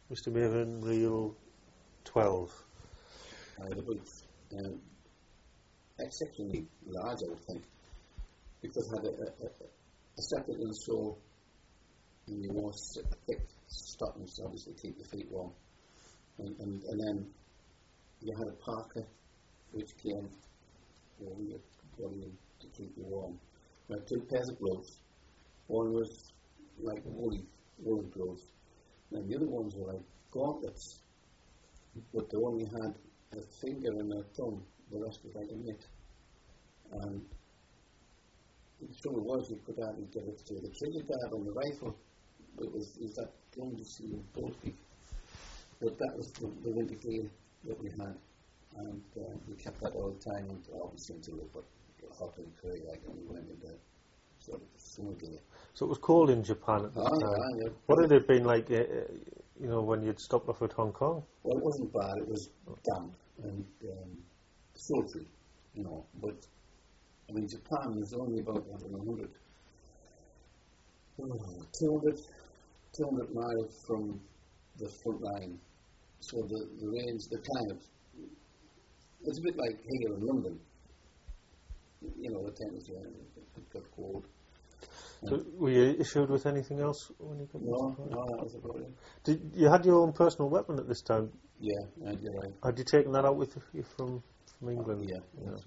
Mr. Maven, Reel 12. The boots, exceptionally large, I would think, because it had a separate insole, and you wore thick stockings to obviously keep your feet warm, and then you had a parka which came over your body to keep you warm. You had 2 pairs of gloves. One was like woolly gloves, and the other ones were like gauntlets, but they only had a finger and a thumb. The rest was like a mitt. And the trouble was, you could hardly get it to the trigger guard on the rifle. It was that gun you see in both feet. But that was the winter gear that we had, and we kept that all the time, and obviously until it got hot and curly, like, and we went into sort of summer gear. So it was cold in Japan at that time. Yeah. What had it been like, when you'd stopped off at Hong Kong? Well, it wasn't bad. It was damp and sultry, but I mean, Japan is only about 200 miles from the front line. So the range, the climate, it's a bit like here in London. The temperature got cold. So were you issued with anything else when you got No, that was about it. You had your own personal weapon at this time? Yeah, you're right. Had you taken that out with you from England? Yeah.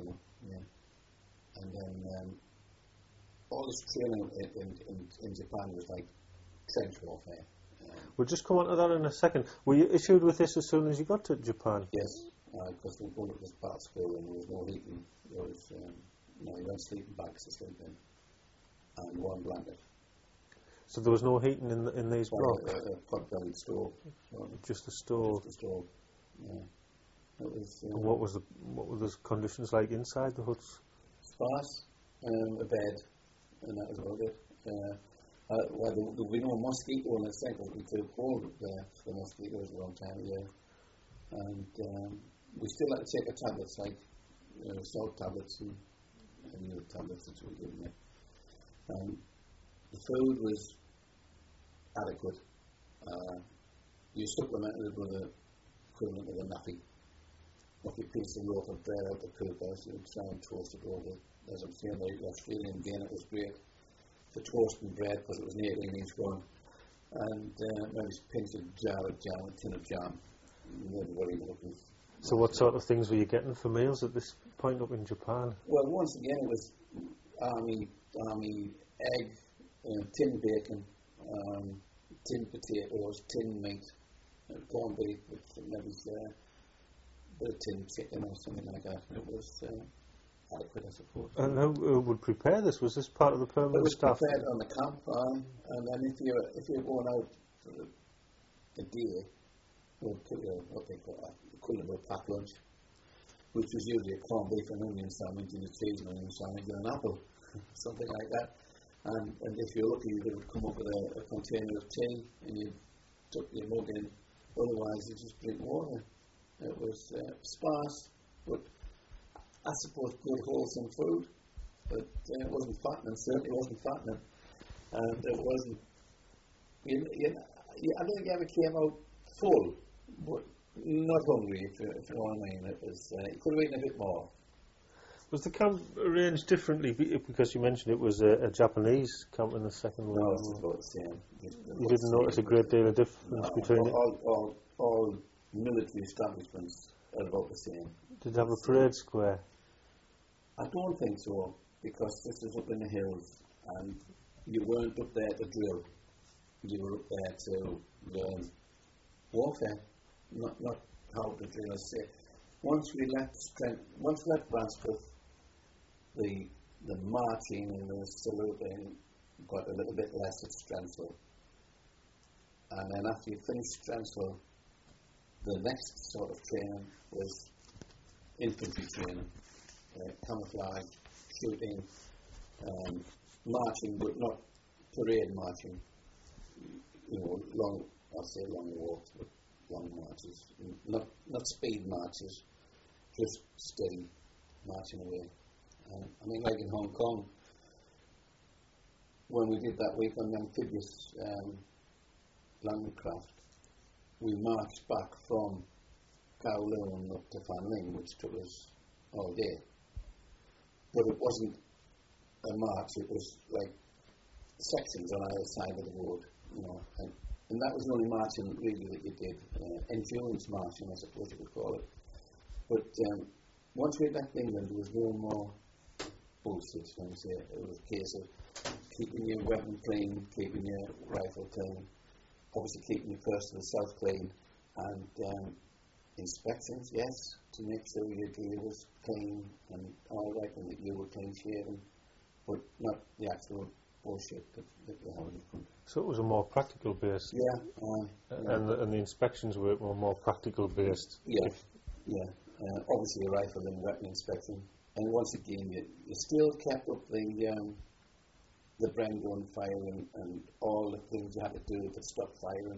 And then all this training in Japan was like trench warfare. We'll just come on to that in a second. Were you issued with this as soon as you got to Japan? Yes, because we pulled up this part school and there was no heating. There was, you had sleeping bags to sleep in and one blanket. So there was no heating in these blocks? A pot-bellied stove. Just a stove? Just a stove, yeah. It was, and what were the conditions like inside the huts? Sparse, a bed, and that was about it. There would be no mosquito in the sink, it would be too cold there for the mosquitoes a long time of year. And we still had to take our tablets, like salt tablets and any other tablets that were given there. The food was adequate. You supplemented it with the equivalent of a nappy piece of loaf of bread out the cooker, so you'd try and toast it over. As I'm saying, the Australian gain, it was great for toasting bread because it was nearly in each one. And maybe pinch a jar of jam, a tin of jam. Very good. So what sort of things were you getting for meals at this point up in Japan? Well, once again, it was army egg, tin bacon, tin potatoes, tin meat, corned beef with maybe a bit of tin chicken or something like that. It was adequate, I suppose. And who would prepare this? Was this part of the permanent staff? It was prepared on the camp, and then if you're going out for the day, we'll put what they call the equivalent of a packed lunch, which was usually a corned beef and onion sandwich and a cheese and onion sandwich and an apple, something like that. And if you're lucky, you would come up with a container of tea and you took your mug in. Otherwise, you just drink water. It was sparse, but I suppose good wholesome food. But it wasn't fattening. Certainly wasn't fattening, and it wasn't. I don't think you ever came out full, but not hungry. If you know what I mean. It was. You could have eaten a bit more. Was the camp arranged differently because you mentioned it was a Japanese camp in the Second World War? No, it's about the same. You didn't notice a great deal of difference between it? All military establishments are about the same. Did it have a parade square? I don't think so, because this is up in the hills, and you weren't up there to drill. You were up there to learn warfare, not how to drill. Once we left Branscombe, the marching and the saluting got a little bit less at Strensville. And then after you finished Strensville, the next sort of training was infantry training, camouflage, shooting, marching, but not parade marching. Long walks, but long marches, not speed marches, just steady marching away. Like in Hong Kong, when we did that week on the amphibious landing craft, we marched back from Kowloon up to Fanling, which took us all day. But it wasn't a march, it was like sections on either side of the road, and that was the only marching really that you did, endurance marching, I suppose you could call it. But once we left England, there was no more bullshit, let me say. It was a case of keeping your weapon clean, keeping your rifle clean, obviously keeping your purse to the south clean, and inspections, yes, to make sure your gear was clean and all right, and that you were clean shaven, but not the actual bullshit that we have in the country. So it was a more practical based. Yeah. And the inspections were more practical based. Yeah. Obviously a rifle and weapon inspection. And once again, you still kept up the Bren gun firing and all the things you had to do to stop firing.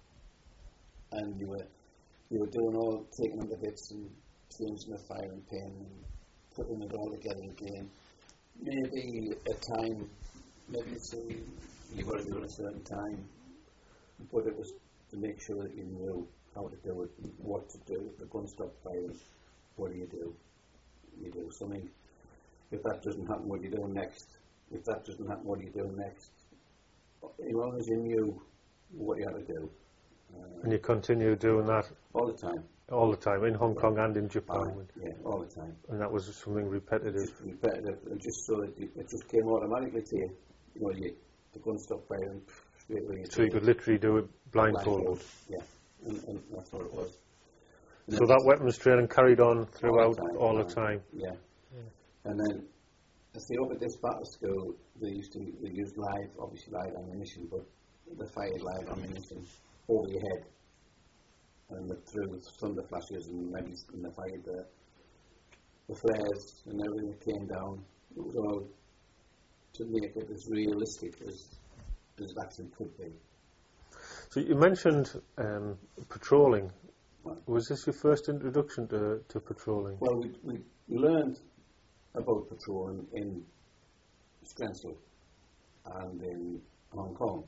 And you were doing all, taking them to bits and changing the firing pin and putting it all together again. Maybe a time, maybe say you got to do it at a certain time, but it was to make sure that you knew how to do it, what to do. If the gun stopped firing, what do? You do something. If that doesn't happen, what do you do next? If that doesn't happen, what do you do next? As long as you knew what you had to do. And you continue doing that? All the time. All the time, in Hong Kong and in Japan? Yeah, all the time. And that was something repetitive? Just repetitive, and just so that it just came automatically to you. The gun stopped firing straight away. So you could literally do it blindfolded? Yeah, and that's what it was. And so that weapons training carried on throughout all the time? Yeah. And then, I say, up at this battle school, they used obviously live ammunition, but they fired live ammunition over your head, and through thunder flashes, and maybe they fired the flares and everything that came down. It was all to make it as realistic as it actually could be. So you mentioned patrolling. Was this your first introduction to patrolling? Well, we learned about patrolling in Strensel and in Hong Kong.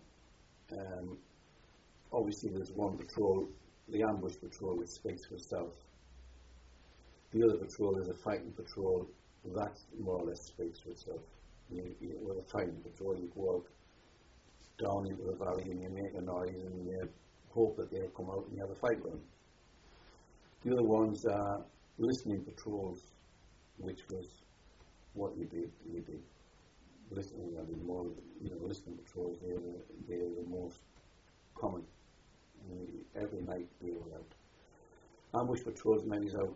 Obviously there's one patrol, the ambush patrol, which speaks for itself. The other patrol is a fighting patrol, that more or less speaks for itself. With a fighting patrol, you go out down into the valley and you make a noise and you hope that they'll come out and you have a fight with them. The other ones are listening patrols, which was what you did. Listening, more, listening patrols, they're the most common. Every night they were out. Ambush patrols, many out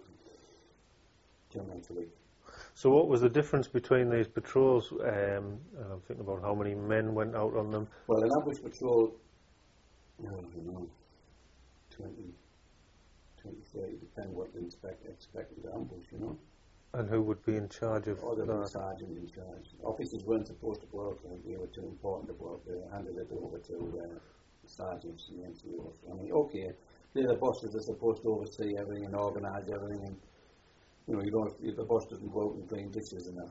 10 nights a week. So what was the difference between these patrols? And I'm thinking about how many men went out on them. Well, an ambush patrol, I don't know, 20, 30, depending what you expect to ambush, And who would be in charge of that? that? Sergeant in charge. Officers weren't supposed to go out, and they were too important to go out. They handed it over to sergeants and NCOs. I mean, okay, they're the bosses, they're supposed to oversee everything and organise everything, and if the boss doesn't go out and clean dishes enough,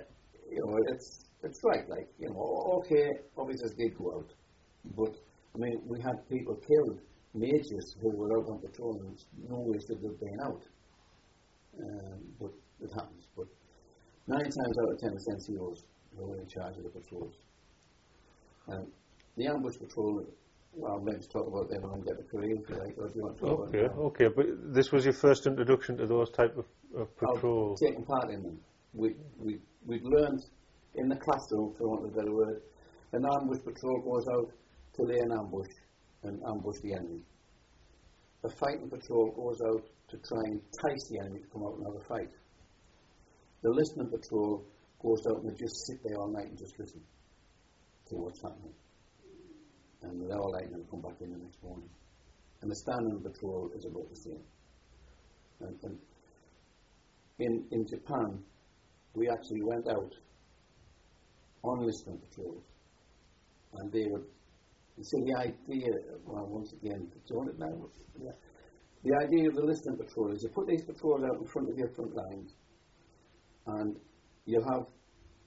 it's right. Okay, officers did go out, but I mean, we had people killed, majors who were out on patrol, and no way should they have been out. But it happens. But 9 times out of 10, it's NCOs who were in charge of the patrols. The ambush patrol, well, let's talk about them and get the career, if you like, or do you want to talk about them? Okay, but this was your first introduction to those type of patrols? Taking part in them. We've learned in the classroom, for want of a better word, an ambush patrol goes out to lay an ambush and ambush the enemy. A fighting patrol goes out to try and entice the enemy to come out and have a fight. The listening patrol goes out and they just sit there all night and just listen to what's happening. And they're all night and they'll come back in the next morning. And the standing patrol is about the same. And in Japan, we actually went out on listening patrols. And they would, so the idea, well, once again, do you want it now? Yeah. The idea of the listening patrol is you put these patrols out in front of your front lines, and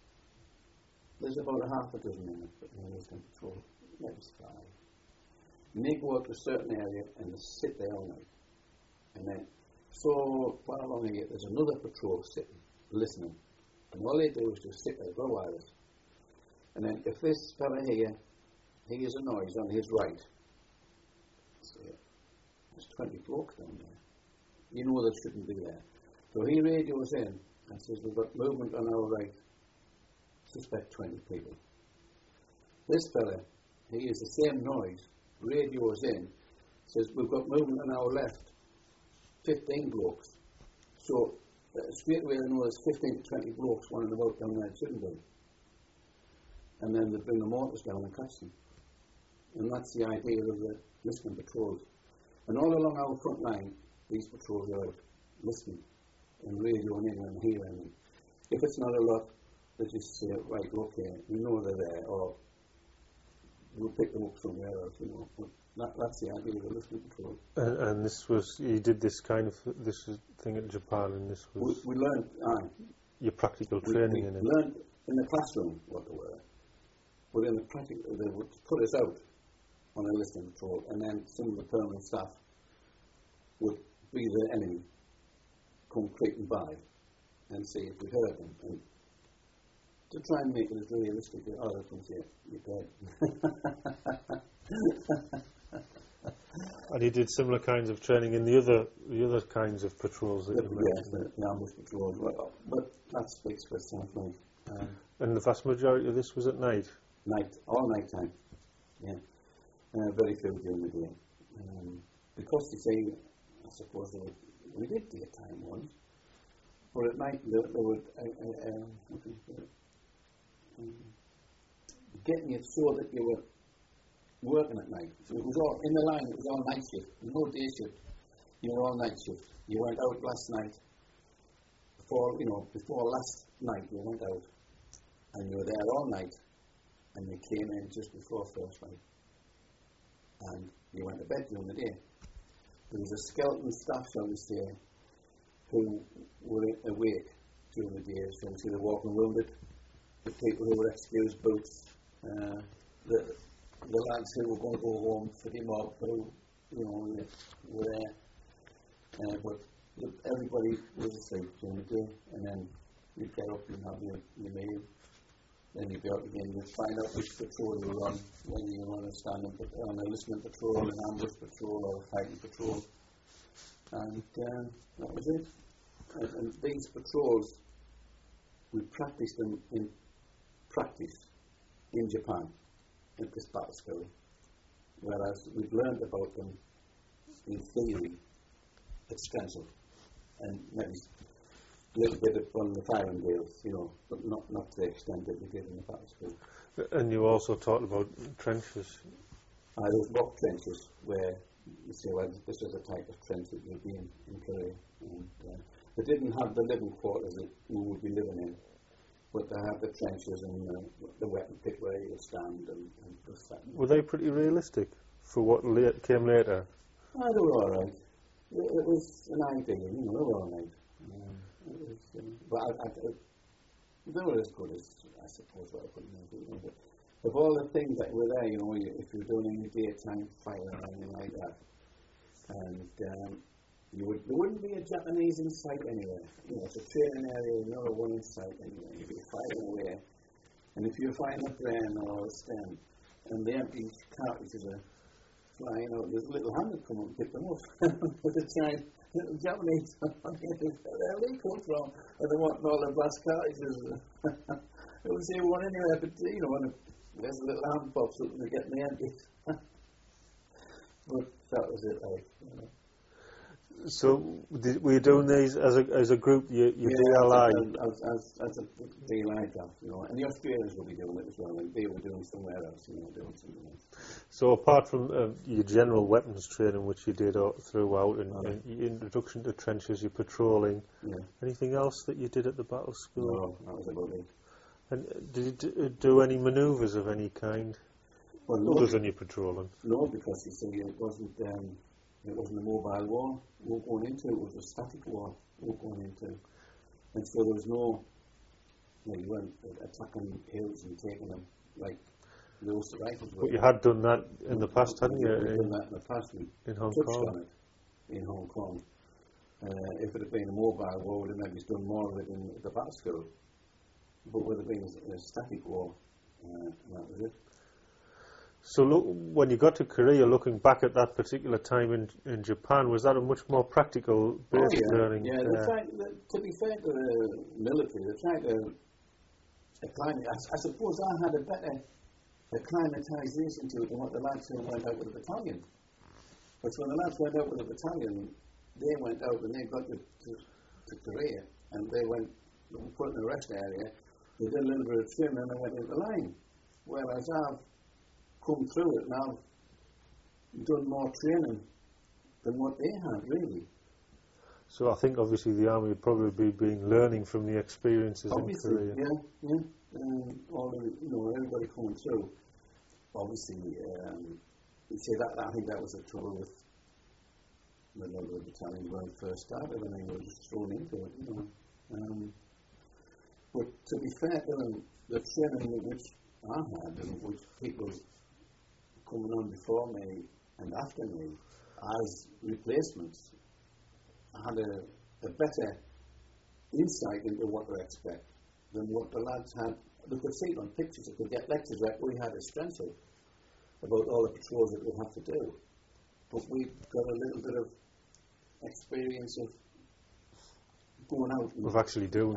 there's about a half a dozen in a listening patrol, maybe 5. And they go out to a certain area and they sit there all night. And then, so far along here, there's another patrol sitting, listening. And all they do is just sit there, go wireless. And then if this fella here hears a noise on his right, so there's 20 blokes down there. You know they shouldn't be there. So he radios in and says, we've got movement on our right. Suspect 20 people. This fella, he hears the same noise, radios in, says, we've got movement on our left. 15 blokes. So straight away they know there's 15 to 20 blokes running about down there, it shouldn't be. And then they bring the mortars down and catch them. And that's the idea of the listening patrols. And all along our front line, these patrols are out listening and radioing in and hearing. And if it's not a lot, they just say, right, okay, we know they're there, or we'll pick them up somewhere else, you know. But that's the idea of the listening patrol. And this was, you did this kind of thing in Japan, and this was... We learned, your practical training in it. We learned in the classroom what they were. But in the practical, they would put us out on a listening patrol, and then some of the permanent staff would be the enemy, come creeping by, and see if we heard them, and to try and make it as realistic as others can say, you're dead. And you did similar kinds of training in the other kinds of patrols that you mentioned? Yes, the ambush patrols, but that speaks for itself, like. And the vast majority of this was at night? Night, all night time, yeah. Very few during the day. Because you see, I suppose we did daytime ones, but at night they would getting it so that you were working at night. So it was all in the line. It was all night shift. No day shift. You were all night shift. You went out last night. Before last night, you went out, and you were there all night, and you came in just before first night, and you went to bed during the day. There was a skeleton staff, shall we say, who were awake during the day. So we see the walking wounded, the people who were excused boots, the lads who were going to go home for the mob, who were there. But everybody was asleep during the day, and then you'd get up and have your meal. Then you'd be out again, you'd find out which patrol you were on, whether you were on a listening patrol, an ambush patrol, or a fighting patrol. And that was it. And these patrols, we practiced them in Japan, at this battle school. Whereas we've learned about them in theory at Strensel, and maybe a little bit on the firing drills, but not to the extent that we did in the battle school. And you also talked about trenches. Those rock trenches where you say, well, this is a type of trench that you'd be in Korea. And they didn't have the living quarters that we would be living in, but they had the trenches and the weapon pit where you would stand and just that. Were they pretty realistic for what came later? They were all right. It was an idea, they were all right. But they were as good as, I suppose, what I put in there. But of all the things that were there, if you're doing any daytime fighting or anything like that, and there wouldn't be a Japanese in sight anywhere. It's a training area, not a one in sight anywhere. You'd be fighting away. And if you find a brain or a stem, and the empty cartridges are flying out, there's a little hand that come up and pick them up. With a giant little Japanese on the end, where they come from, and they want all the brass cartridges. It would say one anywhere, but when there's a little hand pops up and they're getting the empties. But that was it, So, were you doing these as a group, your DLI? As a DLI draft, and the Australians will be doing it as well, and they were doing somewhere else, doing something else. So, apart from your general weapons training, which you did throughout, and your introduction to trenches, your patrolling, anything else that you did at the battle school? No, that was about it. And did you do any manoeuvres of any kind? Well, no, other than your patrolling? No, because you see, it wasn't a mobile war we were going into, it was a static war we were going into. And so there was no, you weren't attacking hills and taking them like the Ulster Rifles were. But you had done that in the past, hadn't you? We'd done that in the past. We in Hong touched Kong. on it in Hong Kong. If it had been a mobile war, we'd have maybe done more of it in the battle school. But with it being a static war, that was it. So look, when you got to Korea, looking back at that particular time in Japan, was that a much more practical based learning? Yeah, to be fair to the military, they tried to acclimate. I suppose I had a better acclimatisation to it than what the lads who went out with the battalion. But when the lads went out with the battalion, they went out and they got to Korea, and they went put in a rest area. They did a little bit of training and they went into the line. Whereas I've come through it and I've done more training than what they had, really. So I think obviously the army would probably be learning from the experiences obviously, in Korea. Yeah. Everybody coming through. Obviously, you see that. I think that was the trouble with the number of battalions when we first started. I mean, they were just thrown into it, But to be fair to them, the training which I had and which people coming on before me and after me as replacements, I had a better insight into what to expect than what the lads had. They could see it on pictures, they could get lectures like we had a strength of about all the patrols that we'd have to do. But we got a little bit of experience of going out and of actually doing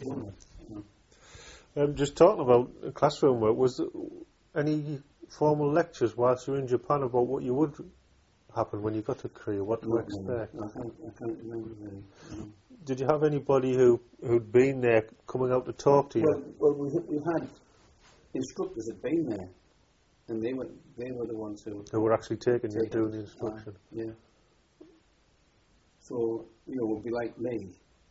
it. Just talking about classroom work, was there any formal lectures whilst you were in Japan about what you would happen when you got to Korea, what to expect? I can't remember really. Did you have anybody who'd been there coming out to talk to you? Well, we had instructors had been there, and they were the ones who were actually taking you doing the instruction. Yeah. So it would be like me.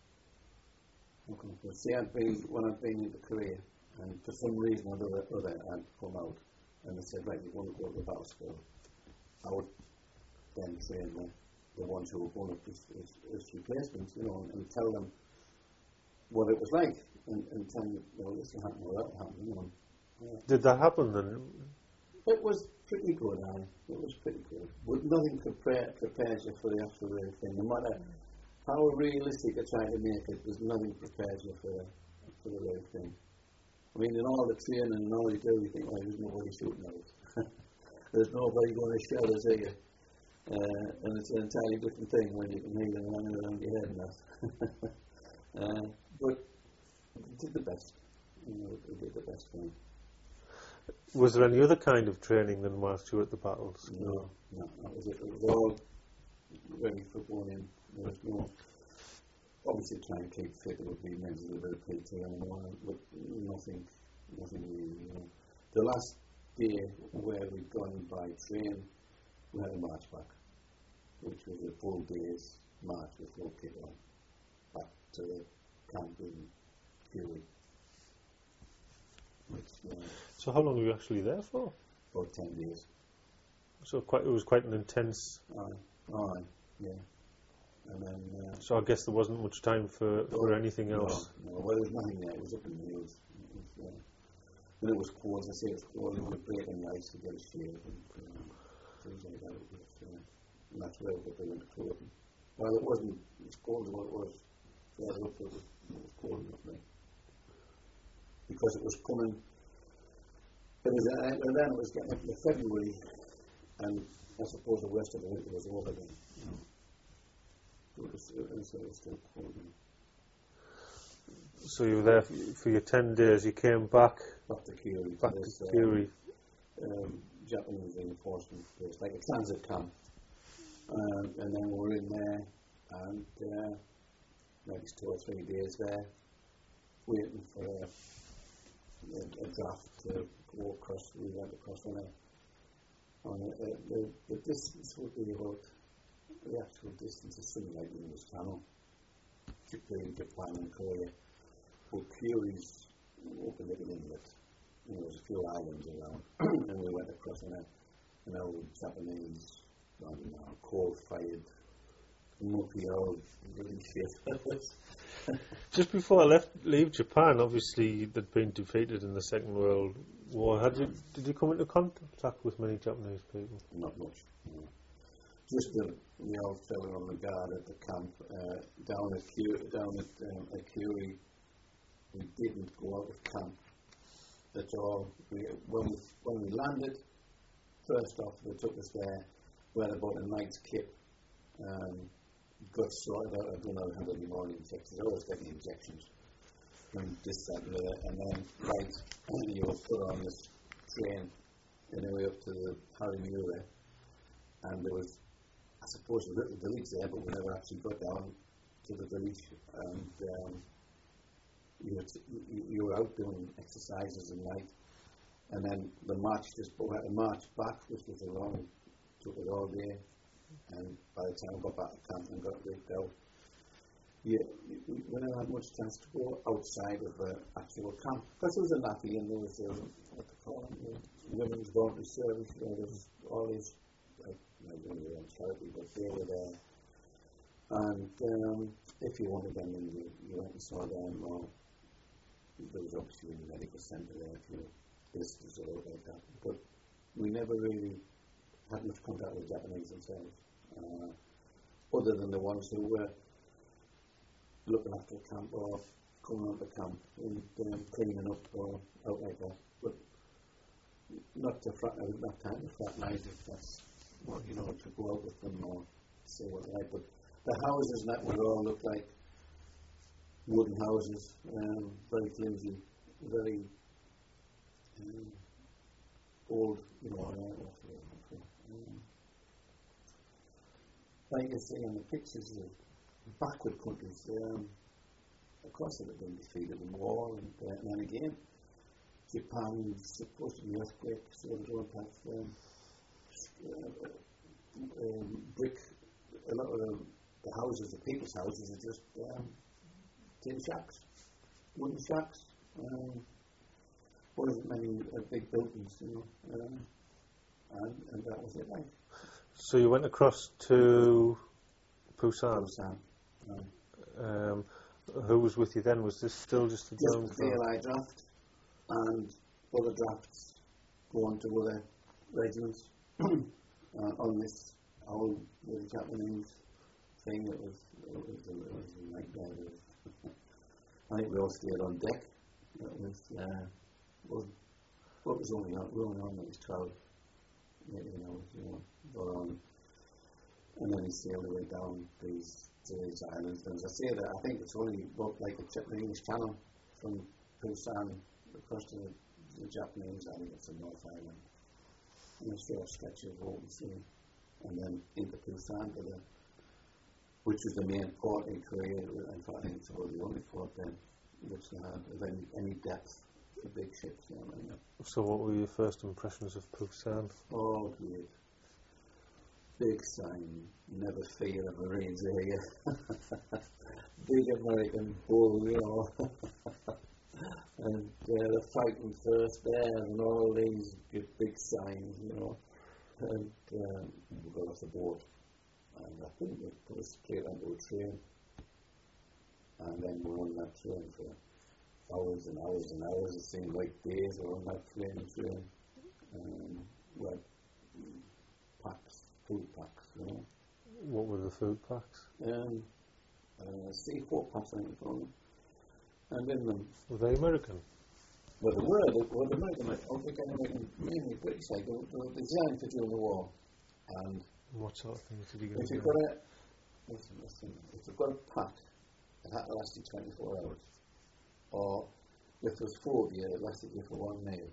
See, when I'd been into Korea, and for some reason or other, I'd come out, and they said, right, you want to go to the battle school. I would then train the ones who were going up as replacements, and tell them what it was like, and tell them, this will happen or that will happen, Did that happen then? It was pretty good, It was pretty good. But nothing prepares you for the actual real thing. No matter how realistic I try to make it, there's nothing prepares you for the real thing. I mean, in all the training and all you do, you think, there's nobody shooting at us. There's nobody going to shout us at you. And it's an entirely different thing when you can hear them running around your head and that. But we did the best. We did the best thing. Was there any other kind of training than whilst you were at the battle school? No, that was it. It was all ready for going in. There was no, obviously trying to keep fit, it would be maybe a little bit of PT and but nothing really. The last day where we'd gone by train, we had a march back, which was a full day's march with full kit on, back to the camp in Curie. So how long were you actually there for? About 10 days. So it was quite an intense. Yeah. And then. So I guess there wasn't much time for anything else. No, well, there was nothing there. It was up in the hills. And it was cold. As I say, it was cold. It was breaking the ice to get a shade and things like that. And that's where they went to Croydon. Well, it wasn't as cold as what it was further up. It was cold enough now. Because it was coming. And then it was getting into February, and I suppose the rest of the winter was over then. It was still cold. So you were there for your 10 days. You came back. Back to Curie. Back to Curie. Japanese reinforcement place, like a transit camp. And then we were in there, and maybe 2 or 3 days there, waiting for a draft to go across. We went across on the distance would be about, the actual distance is something like the English Channel between Japan and Korea. But Curie's open little inlet. There's a few islands around, and we went across on an old Japanese, coal-fired mucky old really shit. Just before I leave Japan, obviously they'd been defeated in the Second World War. Did you come into contact with many Japanese people? Not much. No. Just the old fellow on the guard at the camp down at Curie. We didn't go out of camp at all. When we landed, first off they took us there. We had about a night's kip. Got sorted out. I don't know how many morning injections. I always get the injections from this, that, and the other. And then, you were put on this train anyway up to the Harimura. And there was, I suppose, a little village there, but we never actually got down to the village. And you were out doing exercises at night. And then the march back, which was a long, took it all day. And by the time I got back to camp and got rigged out, we never had much chance to go outside of the actual camp. Because there was a nappy and there was what they call it, women's voluntary service. There was all these, I don't know on charity, but they were there. And if you wanted them, then you went and saw them. Or there was obviously a medical centre there if you were visitors or like that. But we never really had much contact with the Japanese themselves, other than the ones who were looking after the camp or coming out the camp and cleaning up or out like that. But not time to fraternize if that's to go out with them or say what they like. But the houses that would all look like wooden houses, very flimsy, very old, like you see in the pictures of backward countries, of course they've been defeated in war, and then again, Japan is supposed to be earthquake, so they don't have brick. A lot of the houses, the people's houses, are just tin shacks, wooden shacks. Wasn't many big buildings, and that was it. Like. So you went across to Busan. Who was with you then? Was this still just the DLI draft, and other drafts going to other regiments on this whole little Japanese thing. It was a nightmare. I think we all stayed on deck. It was what was only on? We were only on it was 12. And then he sailed away down these islands. And as I say that, I think it's only about like the English Channel from Busan across to the Japanese. I think it's the North Island. And a short stretch of open sea, and then into Busan which was the main port in Korea. In fact, I think it's about the only port then which they had of any depth. The big ships. So what were your first impressions of Busan? Oh, great. Big sign, never fear the Marines area. Big American bull, and they're fighting first there, and all these big signs, and we got off the boat, and I think they put us straight onto a train, and then we were on that train for hours and hours and hours. It seemed like days on that flaming train. We had food packs, What were the food packs? C4 packs, I think they call them. And in them... Were they American? Well, they were American, mainly British. They were designed for during the war. And what sort of things did you get? If you've got a pack, it had to last you 24 hours. Or if there was 4 of you, it lasted you for 1 meal.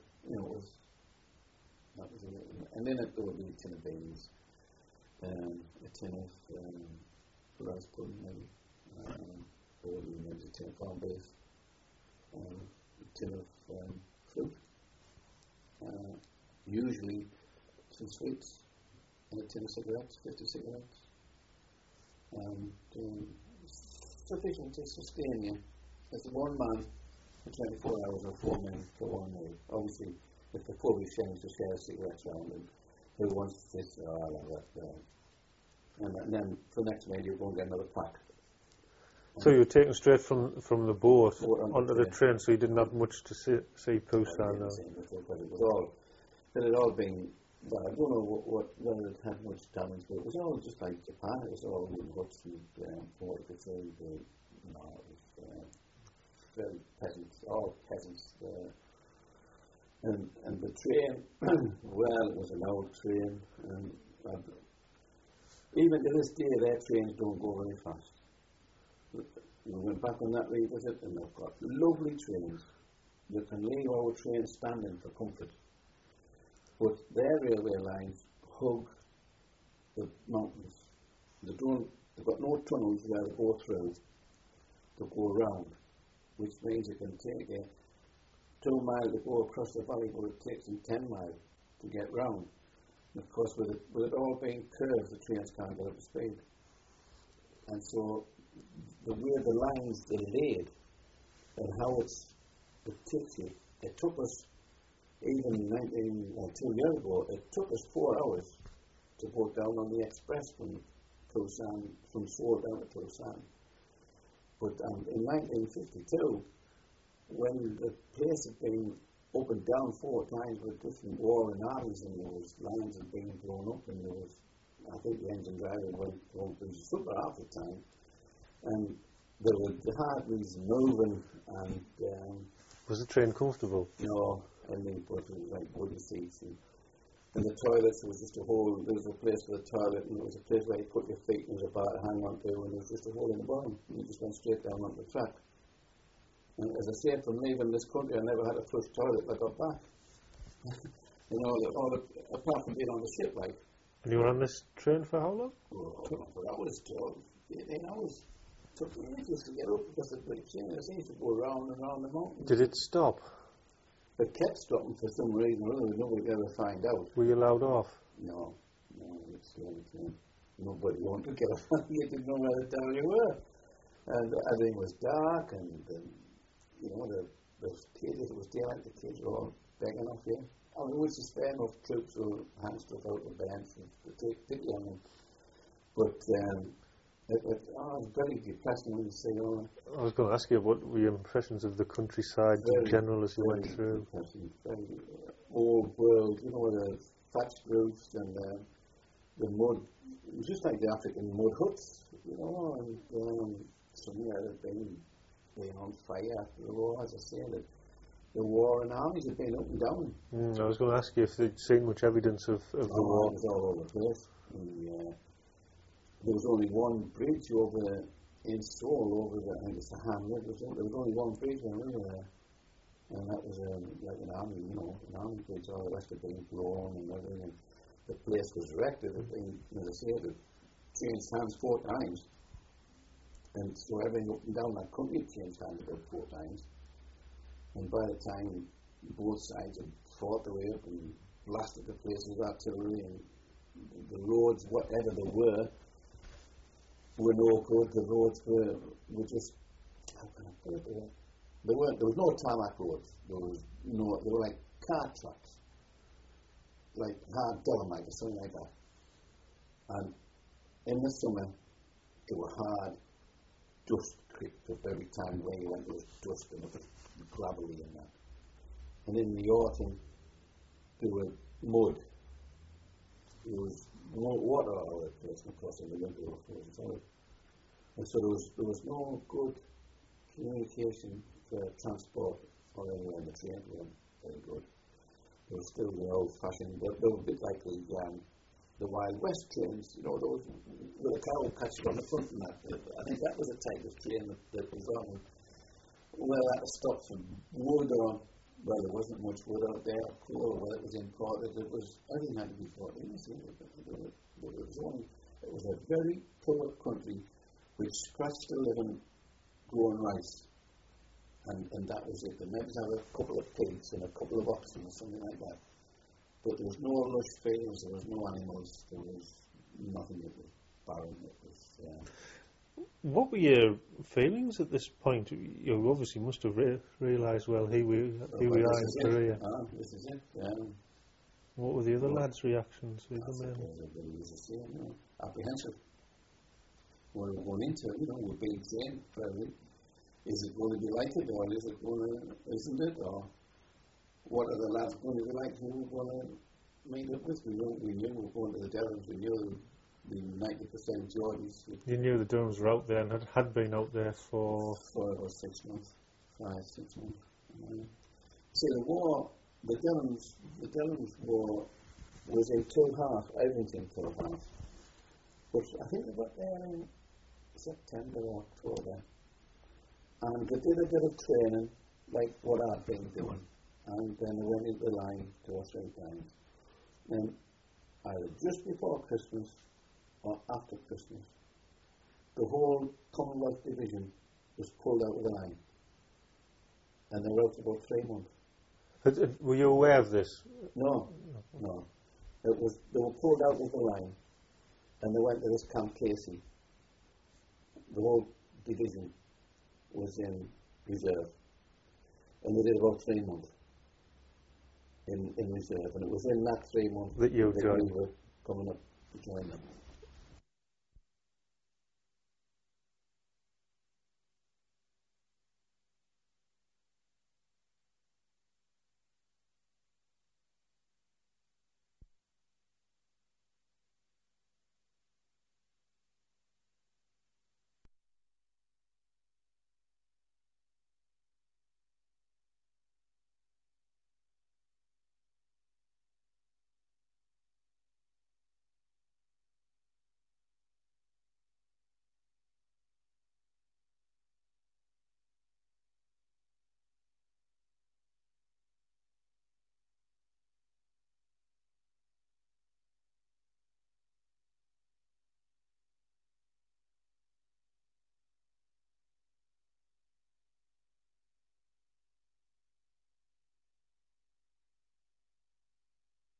That was it. And then there would be a tin of beans, a tin of rice pudding, maybe, or maybe a tin of corned beef, a tin of fruit, usually some sweets, and a tin of cigarettes, 50 cigarettes, and sufficient to sustain you. As one man for 24 hours or 4 men for 1 meal. Obviously, if the poor is sharing to share cigarettes around, and who wants this? I'll have that And then for the next mail you go and get another pack. So you were taken straight from the boat onto the train. train, so you didn't have much to see Busan. It had all been, well, I don't know whether it had much damage, but it was all just like Japan. It was all in huts and porticos, it was very peasants, all peasants there. And the train, well, it was an old train, and even to this day, their trains don't go very fast. We went back on that revisit, and they've got lovely trains. You can leave our train standing for comfort. But their railway lines hug the mountains. They've got no tunnels where they go through. They go around, which means you can take a 2 mile to go across the valley, but it takes them 10 miles to get round. And of course, with it all being curved, the trains can't get up to speed. And so, the way the lines are laid and how it takes you, it took us, even 2 years ago, it took us 4 hours to go down on the express from Seoul down to Busan. But in 1952, when the place had been up and down 4 times with different warring armies, and there was lines had been blown up, and there was, I think the engine driver went super half the time, and there were the arteries moving, and was the train comfortable? No, but it was like wooden seats, and the toilets was just a hole. There was a place for the toilet, and there was a place where you put your feet, and there was a bar to hang on to, and there was just a hole in the bottom, and you just went straight down onto the track. And as I said, from leaving this country, I never had a flush toilet I got back. Apart from being on the ship, like. And you were on this train for how long? For hours, 18 hours. It took me ages to get up because the big train seems to go round and round the mountain. Did it stop? It kept stopping for some reason or other. Nobody could ever find out. Were you allowed off? No, it's the only thing. Nobody wanted to get off. You didn't know where the hell you were. And everything was dark, and the kids, it was daylight, the kids were all begging off you. I mean, we used to spare enough troops who hang stuff out the bench and take pity on them. But it was very depressing when you see all that. I was going to ask you, what were your impressions of the countryside in general as you went through? Very old world, the thatched roofs and the mud, just like the African mud huts, and somewhere had been on fire after the war. As I say, the war and armies had been up and down. I was going to ask you if they'd seen much evidence of the war. It was all over the place. There was only one bridge over in Seoul, I think it's the Hamlet. There was only one bridge when we were there, and that was like an army, an army bridge. All the rest had been blown and everything. The place was wrecked. It had been, as I say, it changed hands 4 times. And so everything up and down that country changed hands about 4 times. And by the time both sides had fought their way up and blasted the place with artillery, and the roads, whatever they were no good. The roads were just, how can I put it there? There was no tarmac roads. They were like car tracks, like hard dolomite or something like that. And in the summer, they were hard dust crept up every time where you went. There was dust and it was gravelly and that. And in the autumn, there was mud. There was water all over the place, and of course in the winter it was frozen solid. And so there was no good communication for transport or anywhere in the train. They weren't very good. They were still the old-fashioned. They were a bit like the Wild West trains, those with a cow patched on the front and that. I think that was a type of train that was on. Well, that was stopped from wood or, well, there wasn't much wood out there, or coal, or it was imported. Everything had to be imported. It was a very poor country which scratched a living growing rice. And that was it. They maybe had a couple of pigs and a couple of oxen or something like that. But there was no lush fields, there was no animals, there was nothing. It was barren. What were your feelings at this point? You obviously must have realised, well, here we are in Korea. This is it. What were the other lads' reactions? Everybody was the same, apprehensive. what are we going into? We're being trained fairly. Is it going to be like it, or isn't it, or what are the lads going to be like who we're going to meet up with? We knew we were going to the Devons. We knew the 90% Geordies. You knew the Durhams were out there and had been out there for about 6 months, 5-6 months. See, the war, the Durhams war was in two halves, everything in two halves. But I think they got there in September or October. And they did a bit of training, like what I've been doing. And then they went into the line 2 or 3 times. Then, either just before Christmas or after Christmas, the whole Commonwealth Division was pulled out of the line. And they were out for about 3 months. Were you aware of this? No. They were pulled out of the line, and they went to this Camp Casey. The whole division was in reserve, and they did about 3 months in reserve, and it was in that 3 months that you we were coming up to join them.